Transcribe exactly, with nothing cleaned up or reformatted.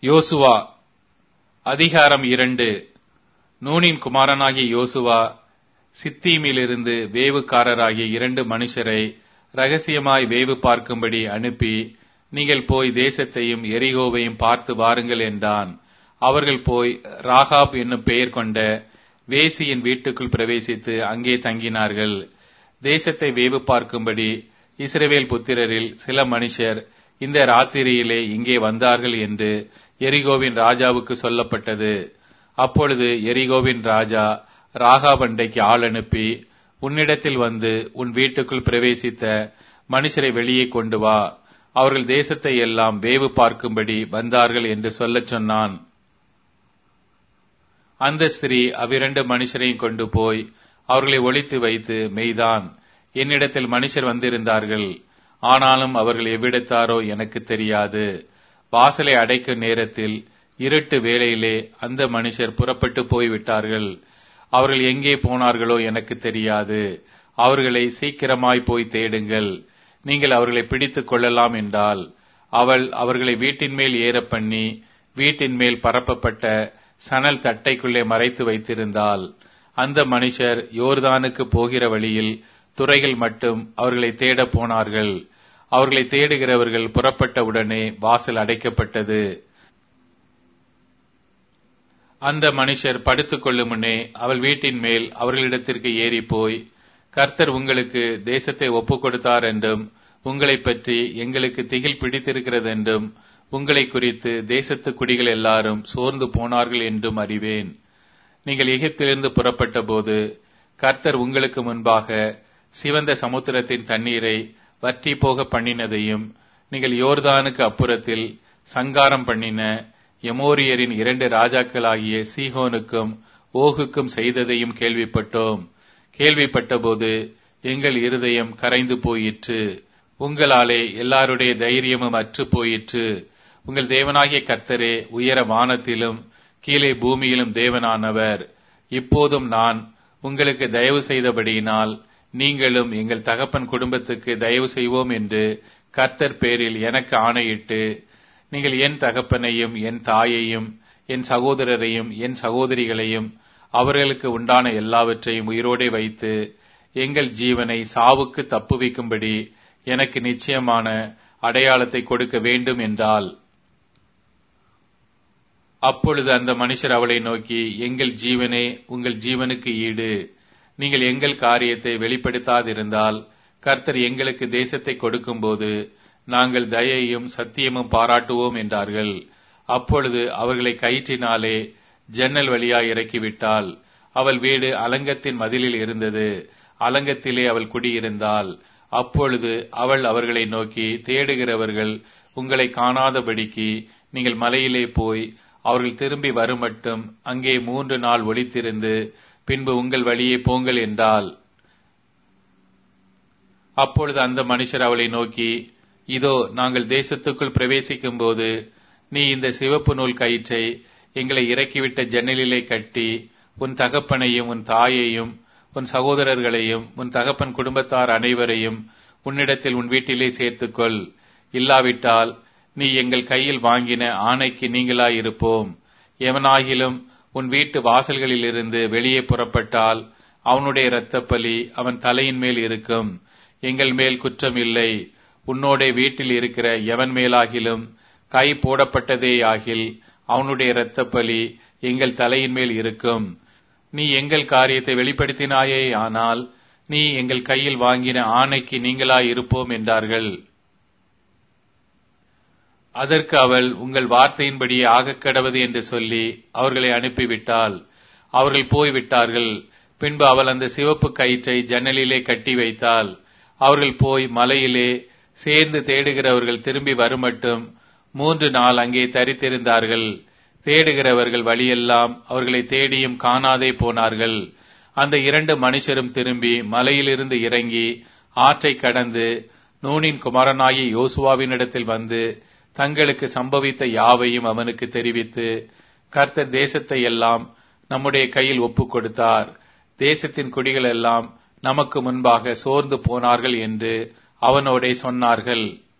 யோசுவா அதிகாரம் இரண்டு. நூனின் குமாரனாகிய யோசுவா சித்தீமிலிருந்து வேவுக்காரராகிய இரண்டு மனுஷரை ரகசியமாய் வேவு பார்க்கும்படி அனுப்பி, நீங்கள் போய் தேசத்தையும் எரிகோவையும் பார்த்து வாருங்கள் என்றான். அவர்கள் போய் ராகாப் என்னும் பெயர் கொண்ட வேசியின் வீட்டுக்குள் பிரவேசித்து அங்கே தங்கினார்கள். தேசத்தை வேவு பார்க்கும்படி இஸ்ரவேல் புத்திரரில் சில மனுஷர் இந்த ராத்திரியிலே இங்கே வந்தார்கள் என்று எரிகோவின் ராஜாவுக்கு சொல்லப்பட்டது. அப்பொழுது எரிகோவின் ராஜா ராகாப் அண்டைக்கு ஆள் அனுப்பி, உன்னிடத்தில் வந்து உன் வீட்டுக்குள் பிரவேசித்த மனுஷரை வெளியே கொண்டு வா, அவர்கள் தேசத்தை எல்லாம் வேவு பார்க்கும்படி வந்தார்கள் என்று சொல்லச் சொன்னான். அந்த ஸ்திரீ அவ்விரண்டு மனுஷரையும் கொண்டு போய் அவர்களை ஒளித்து வைத்து, மெய்தான், என்னிடத்தில் மனுஷர் வந்திருந்தார்கள், ஆனாலும் அவர்கள் எவ்விடத்தாரோ எனக்கு தெரியாது. வாசலை அடைக்கும் நேரத்தில் இருட்டு வேளையிலே அந்த மனுஷர் புறப்பட்டு போய்விட்டார்கள். அவர்கள் எங்கே போனார்களோ எனக்கு தெரியாது. அவர்களை சீக்கிரமாய் போய் தேடுங்கள், நீங்கள் அவர்களை பிடித்துக் கொள்ளலாம் என்றால், அவள் அவர்களை வீட்டின் மேல் ஏற பண்ணி வீட்டின் மேல் பரப்பப்பட்ட சணல் தட்டைக்குள்ளே மறைத்து வைத்திருந்தாள். அந்த மனுஷர் யோர்தானுக்கு போகிற வழியில் துறைகள் மட்டும் அவர்களை தேட போனார்கள். அவர்களை தேடுகிறவர்கள் புறப்பட்ட உடனே வாசல் அடைக்கப்பட்டது. அந்த மனுஷர் படுத்துக் கொள்ளும் முன்னே அவள் வீட்டின் மேல் அவர்களிடத்திற்கு ஏறி போய், கர்த்தர் உங்களுக்கு தேசத்தை ஒப்புக் கொடுத்தார் என்றும், உங்களை பற்றி எங்களுக்கு திகில் பிடித்திருக்கிறது என்றும், உங்களை குறித்து தேசத்து குடிகள் எல்லாரும் சோர்ந்து போனார்கள் என்றும் அறிவேன். நீங்கள் எகிப்திலிருந்து புறப்பட்ட போது கர்த்தர் உங்களுக்கு முன்பாக சிவந்த சமுத்திரத்தின் தண்ணீரை வற்றி போக பண்ணினதையும், நீங்கள் யோர்தானுக்கு அப்புறத்தில் சங்காரம் பண்ணின எமோரியரின் இரண்டு ராஜாக்களாகிய சீகோனுக்கும் ஓகுக்கும் செய்ததையும் கேள்விப்பட்டோம். கேள்விப்பட்டபோது எங்கள் இருதயம் கரைந்து போயிற்று. உங்களாலே எல்லாருடைய தைரியமும் அற்று போயிற்று. உங்கள் தேவனாகிய கர்த்தரே உயர வானத்திலும் கீழே பூமியிலும் தேவனானவர். இப்போதும் நான் உங்களுக்கு தயவு செய்தபடியினால் நீங்களும் எங்கள் தகப்பன் குடும்பத்துக்கு தயவு செய்வோம் என்று கர்த்தர் பேரில் எனக்கு ஆணையிட்டு, நீங்கள் என் தகப்பனையும் என் தாயையும் என் சகோதரரையும் என் சகோதரிகளையும் அவர்களுக்கு உண்டான எல்லாவற்றையும் உயிரோடே வைத்து எங்கள் ஜீவனை சாவுக்கு தப்புவிக்கும்படி எனக்கு நிச்சயமான அடையாளத்தை கொடுக்க வேண்டும் என்றாள். அப்பொழுது அந்த மனுஷர் அவளை நோக்கி, எங்கள் ஜீவனே உங்கள் ஜீவனுக்கு ஈடு. நீங்கள் எங்கள் காரியத்தை வெளிப்படுத்தாதிருந்தால் கர்த்தர் எங்களுக்கு தேசத்தை கொடுக்கும்போது நாங்கள் தயையும் சத்தியமும் பாராட்டுவோம் என்றார்கள். அப்பொழுது அவர்களை கயிற்றினாலே ஜன்னல் வழியாய் இறக்கிவிட்டாள். அவள் வீடு அலங்கத்தின் மதிலில் இருந்தது. அலங்கத்திலே அவள் குடியிருந்தாள். அப்பொழுது அவள் அவர்களை நோக்கி, தேடுகிறவர்கள் உங்களை காணாதபடிக்கு நீங்கள் மலையிலே போய் அவர்கள் திரும்பி வருமட்டும் அங்கே மூன்று நாள் ஒளித்திருந்து பின்பு உங்கள் வழியே போங்கள் என்றாள். அப்பொழுது அந்த மனுஷர் அவளை நோக்கி, இதோ நாங்கள் தேசத்துக்குள் பிரவேசிக்கும் போது நீ இந்த சிவப்பு நூல் கயிற்றை எங்களை இறக்கிவிட்ட ஜன்னலிலே கட்டி உன் தகப்பனையும் உன் தாயையும் உன் சகோதரர்களையும் உன் தகப்பன் குடும்பத்தார் அனைவரையும் உன்னிடத்தில் உன் வீட்டிலே சேர்த்துக்கொள். இல்லாவிட்டால் நீ எங்கள் கையில் வாங்கின ஆணைக்கு நீங்களாயிருப்போம். எவனாகிலும் உன் வீட்டு வாசல்களிலிருந்து வெளியே புறப்பட்டால் அவனுடைய இரத்தப்பலி அவன் தலையின் மேல் இருக்கும். எங்கள் மேல் குற்றம் இல்லை. உன்னோட வீட்டில் இருக்கிற எவன் மேலாகிலும் கை போடப்பட்டதேயாகில் அவனுடைய இரத்தப்பலி எங்கள் தலையின் மேல் இருக்கும். நீ எங்கள் காரியத்தை வெளிப்படுத்தினாயே, ஆனால் நீ எங்கள் கையில் வாங்கின ஆணைக்கு நீங்களாயிருப்போம் என்றார்கள். அதற்கு அவள், உங்கள் வார்த்தையின்படியே ஆகக்கடவது என்று சொல்லி அவர்களை அனுப்பிவிட்டாள். அவர்கள் போய்விட்டார்கள். பின்பு அவள் அந்த சிவப்பு கயிற்றை ஜன்னலிலே கட்டி வைத்தாள். அவர்கள் போய் மலையிலே சேர்ந்து தேடுகிறவர்கள் திரும்பி வருமட்டும் மூன்று நாள் அங்கே தரித்திருந்தார்கள். தேடுகிறவர்கள் வழியெல்லாம் அவர்களை தேடியும் காணாதே போனார்கள். அந்த இரண்டு மனுஷரும் திரும்பி மலையிலிருந்து இறங்கி ஆற்றை கடந்து நூனின் குமாரனாகிய யோசுவாவினிடத்தில் வந்து தங்களுக்கு சம்பவித்த யாவையும் அவனுக்கு தெரிவித்து, கர்த்தர் தேசத்தை எல்லாம் நம்முடைய கையில் ஒப்புக் கொடுத்தார். தேசத்தின் குடிகள் எல்லாம் நமக்கு முன்பாக சோர்ந்து போனார்கள் என்று அவனோடே சொன்னார்கள்.